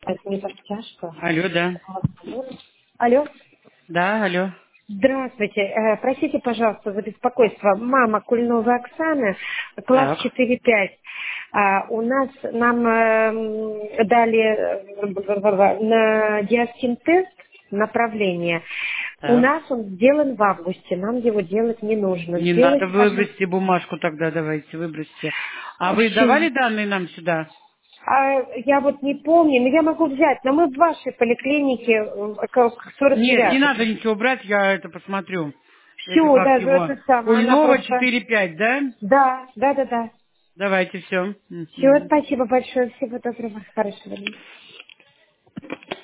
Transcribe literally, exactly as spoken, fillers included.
Это не так тяжко. Алло, да. Алло. Да, алло. Здравствуйте. Э, Простите, пожалуйста, за беспокойство. Мама Кульнова Оксана, класс Так, четыре пять. А, у нас нам э, дали э, на диастин-тест направление. У так. нас он сделан в августе. Нам его делать не нужно. Не Сделать, надо, пожалуйста. выбросьте бумажку тогда, давайте, выбросьте. А вы Почему? давали данные нам сюда? А, я вот не помню, но я могу взять. Но мы в вашей поликлинике э, к- сорок Нет, не девятый. надо ничего брать, я это посмотрю. Это Все, как даже его? это самое, она Кульнова просто... четыре пять, да? Да, да, да, да. Давайте, все. Все, спасибо большое, всего доброго, хорошего дня.